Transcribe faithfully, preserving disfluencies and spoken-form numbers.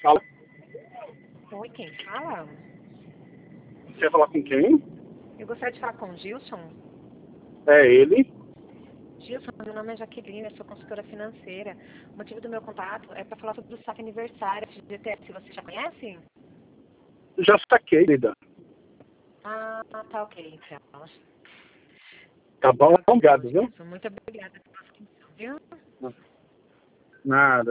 Fala. Oi, quem fala? Quer falar com quem? Eu gostaria de falar com o Gilson. É ele. Gilson, meu nome é Jaqueline, eu sou consultora financeira. O motivo do meu contato é para falar sobre o saque aniversário de G T S. Você já conhece? Já saquei, Lida. Ah, tá ok, então. Tá bom? Tá ok, Obrigado, viu? Gilson. Muito obrigada pela sua atenção, viu? Nada.